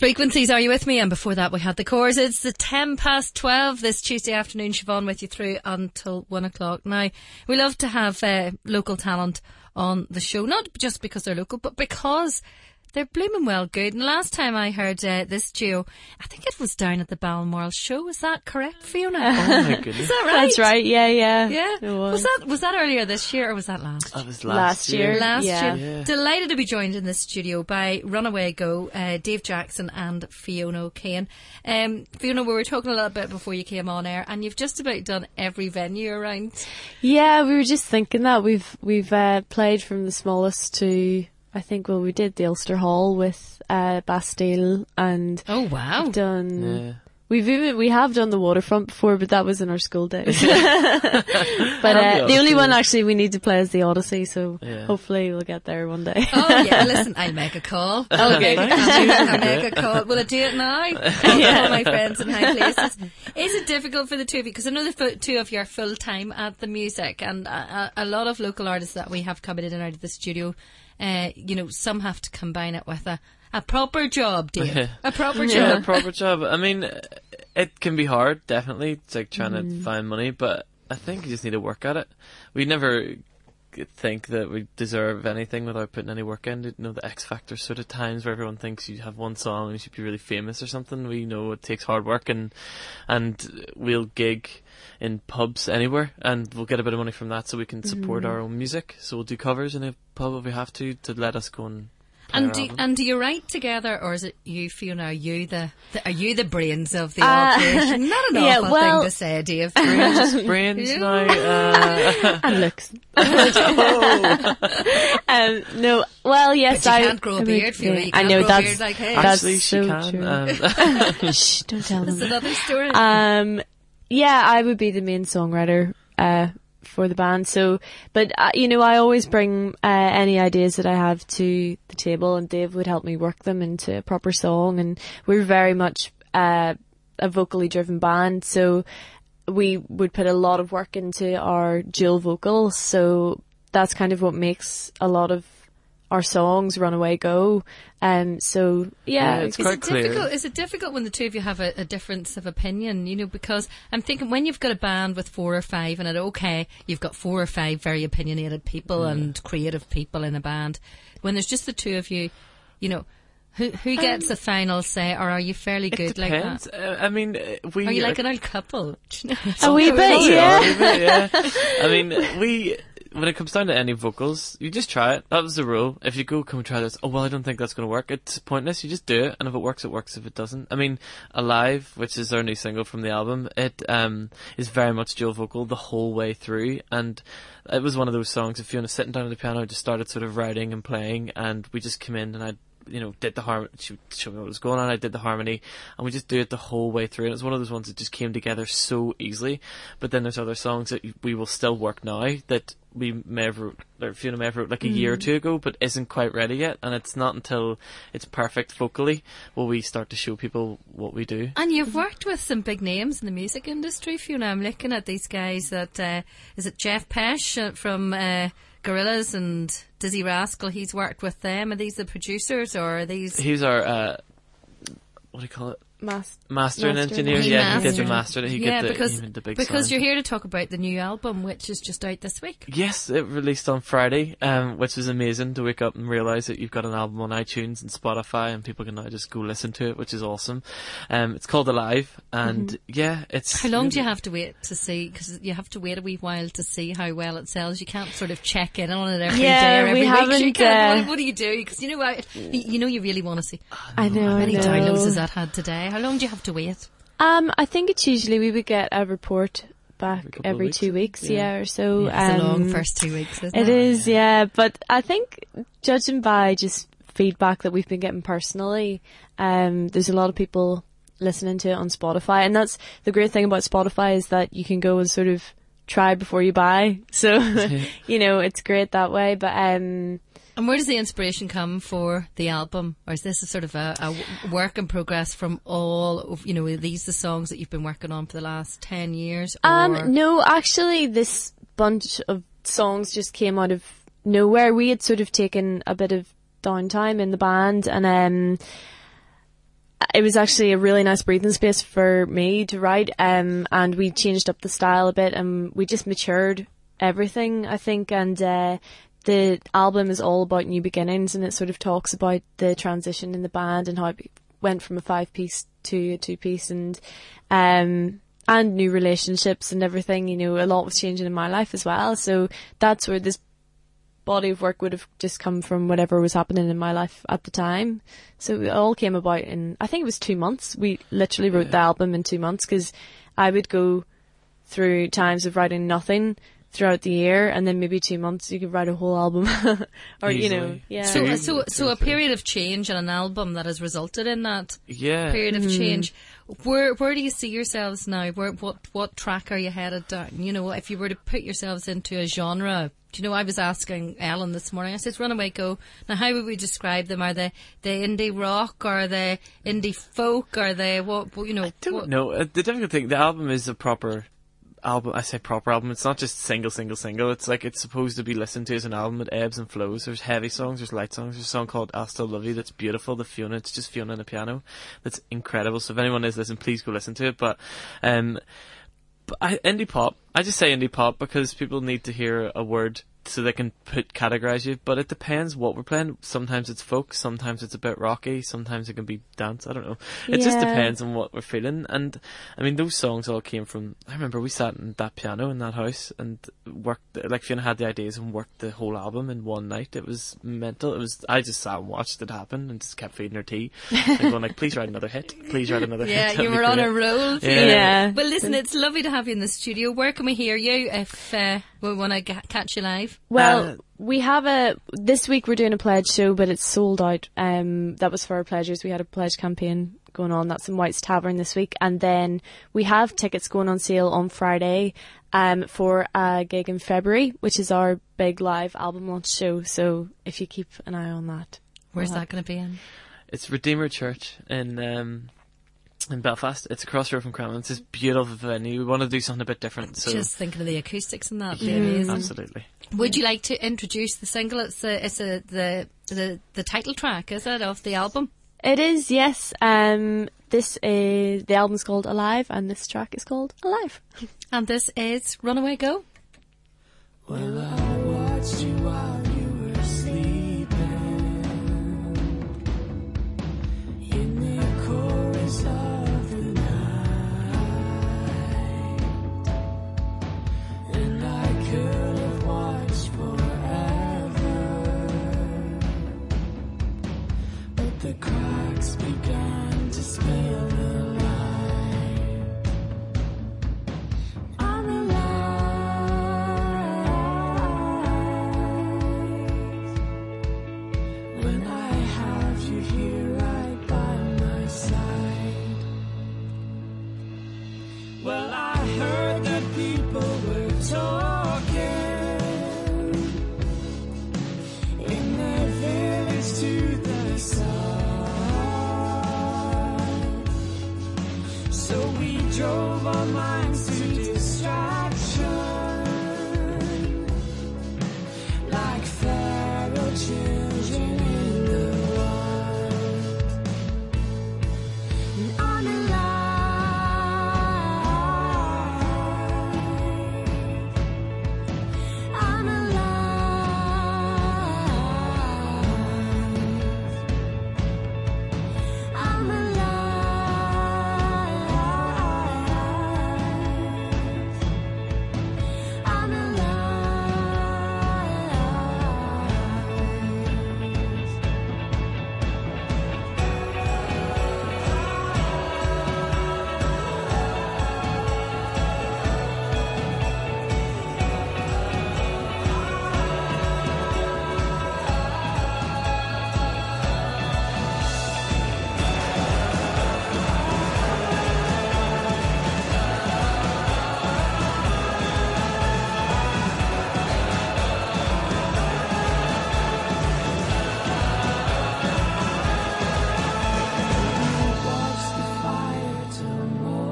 Frequencies, Are You With Me? And before that we had the chorus. It's the 12:10 this Tuesday afternoon. Siobhan with you through until 1 o'clock. Now, we love to have local talent on the show, not just because they're local, but because they're blooming well good. And last time I heard this duo, I think it was down at the Balmoral show. Is that correct, Fiona? Oh my goodness. Is that right? That's right, yeah. Yeah. It was. Was that earlier this year or was that last? That was last year. Last Yeah. year. Delighted to be joined in the studio by Runaway Go, Dave Jackson and Fiona O'Kane. Fiona, we were talking a little bit before you came on air, and you've just about done every venue around. Yeah, we were just thinking that we've played from the smallest to, I think, well, we did the Ulster Hall with Bastille, and Oh wow! done. Yeah. We have done the Waterfront before, but that was in our school days. But the only one actually we need to play is the Odyssey, so hopefully we'll get there one day. Oh yeah, listen, I'll make a call. Okay. I'll make a call. Will I do it now? All my friends in high places. Is it difficult for the two of you? Because I know the two of you are full time at the music, and a lot of local artists that we have coming in and out of the studio. Some have to combine it with a proper job, Dave. A proper job. Yeah, a proper job. I mean, it can be hard, definitely. It's like trying to find money, but I think you just need to work at it. We never think that we deserve anything without putting any work in. You know, the X Factor sort of times where everyone thinks you have one song and you should be really famous or something. We know it takes hard work, and we'll gig in pubs anywhere, and we'll get a bit of money from that so we can support our own music. So we'll do covers in a pub if we have to let us go and play our album. Do you write together, or is it you, Fiona? Are you the brains of the operation? Not an awful thing to say, Dave. Brains now. And looks. No, well, yes, but you can't grow a beard, Fiona. You can't grow a beard like his. Actually, she so can. Shh, don't tell them. That's another story. Yeah, I would be the main songwriter for the band. So, but I always bring any ideas that I have to the table, and Dave would help me work them into a proper song. And we're very much a vocally driven band, so we would put a lot of work into our dual vocals. So that's kind of what makes a lot of our songs Runaway Go. So it's quite clear. Is it difficult when the two of you have a difference of opinion? Because I'm thinking when you've got a band with 4 or 5, and you've got 4 or 5 very opinionated people and creative people in a band. When there's just the two of you, who gets the final say, or are you fairly good like that? I mean, are you like an old couple? A wee bit, yeah. I mean, when it comes down to any vocals, you just try it. That was the rule. If you go, can we try this? Oh, well, I don't think that's going to work. It's pointless. You just do it, and if it works, it works. If it doesn't, I mean, Alive, which is our new single from the album, it is very much dual vocal the whole way through, and it was one of those songs. If Fiona sitting down at the piano, I just started sort of writing and playing, and we just came in, and I did the harmony. She showed me what was going on. I did the harmony, and we just do it the whole way through. And it's one of those ones that just came together so easily. But then there's other songs that we will still work now that we may have wrote, or Fiona may have wrote like a year or two ago, but isn't quite ready yet. And it's not until it's perfect vocally will we start to show people what we do. And you've worked with some big names in the music industry, Fiona. I'm looking at these guys that is it Jeff Pesh from Gorillaz and Dizzy Rascal? He's worked with them. Are these the producers, or are these? He's our what do you call it? Master and engineer. He did the master. He did the big because sound. You're here to talk about the new album, which is just out this week. Yes, it released on Friday, which was amazing to wake up and realise that you've got an album on iTunes and Spotify, and people can now just go listen to it, which is awesome. It's called Alive, and it's. How long do you have to wait to see? Because you have to wait a wee while to see how well it sells. You can't sort of check in on it every day or every week. You can't. What do you do? Because you really want to see. I know. How many downloads has that had today? How long do you have to wait? I think it's usually we would get a report back every 2 weeks, or so. It's a long first 2 weeks, isn't it? It is, yeah. But I think, judging by just feedback that we've been getting personally, there's a lot of people listening to it on Spotify, and that's the great thing about Spotify, is that you can go and sort of try before you buy. So, it's great that way. But and where does the inspiration come for the album? Or is this a sort of a work in progress from all of, are these the songs that you've been working on for the last 10 years? No, actually this bunch of songs just came out of nowhere. We had sort of taken a bit of downtime in the band, and it was actually a really nice breathing space for me to write, and we changed up the style a bit, and we just matured everything, I think, and the album is all about new beginnings, and it sort of talks about the transition in the band and how it went from a 5-piece to a 2-piece, and new relationships and everything. You know, a lot was changing in my life as well, so that's where this body of work would have just come from, whatever was happening in my life at the time. So it all came about in, I think it was 2 months. We literally wrote the album in 2 months, because I would go through times of writing nothing throughout the year, and then maybe 2 months you could write a whole album. Or Easily. you know, yeah. So a period of change and an album that has resulted in that period of Mm-hmm. change. Where do you see yourselves now? What track are you headed down? You know, if you were to put yourselves into a genre. Do you know, I was asking Ellen this morning, I said, Runaway Go. Now, how would we describe them? Are they indie rock? Are they indie folk? Are they what, you know? I don't know. The difficult thing, the album is a proper album. I say proper album. It's not just single. It's like it's supposed to be listened to as an album. It ebbs and flows. There's heavy songs, there's light songs. There's a song called I'll Still Love You that's beautiful. The Fiona, it's just Fiona and a piano. That's incredible. So if anyone is listening, please go listen to it. But indie pop. I just say indie pop because people need to hear a word so they can categorize you, but it depends what we're playing. Sometimes it's folk, sometimes it's a bit rocky, sometimes it can be dance, I don't know. It just depends on what we're feeling. And I mean, those songs all came from, I remember we sat in that piano in that house and worked, like Fiona had the ideas and worked the whole album in one night. It was mental. I just sat and watched it happen and just kept feeding her tea and going like, please write another hit, please write another hit. Yeah, you were on a roll. Yeah. Well, listen, it's lovely to have you in the studio. Where can we hear you if we want to catch you live? Well, we have this week we're doing a pledge show, but it's sold out. That was for our pledgers. We had a pledge campaign going on. That's in White's Tavern this week. And then we have tickets going on sale on Friday for a gig in February, which is our big live album launch show. So if you keep an eye on that. Where's that going to be in? It's Redeemer Church in Belfast. It's across the road from Cranwell. It's this beautiful venue. We want to do something a bit different. So just thinking of the acoustics and that. Amazing. Absolutely. Would you like to introduce the single? It's the title track, is it, of the album? It is, yes. The album's called Alive, and this track is called Alive. And this is Runaway Go. Well, I watched you while you were sleeping in the chorus of the night, and I could have watched forever, but the cracks began to spill the light. I'm alive when I have you here right by my side. Well, I heard that people were talking in their village to the side, so we drove our minds to distraction like feral children in the wild. And I'm alive. I'm alive. I'm alive. I'm watch the fire till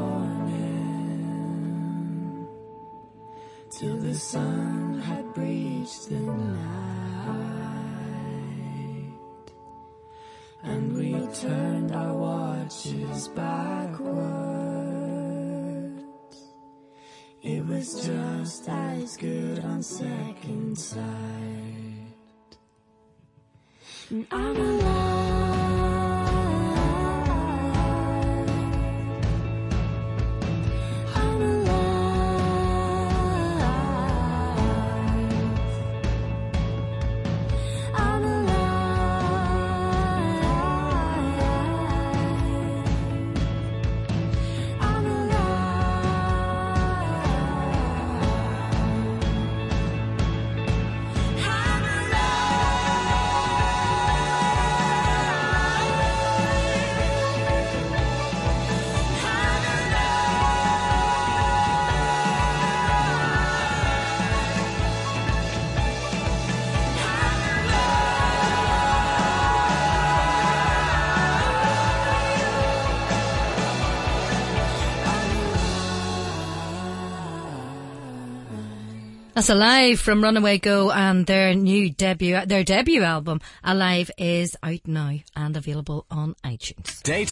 morning, till the sun had breached the night. and we turned our watches backwards. It was just as good on second sight. And I'm alive. I'm alive. I'm alive. I'm That's Alive from Runaway Go, and their debut album Alive is out now and available on iTunes.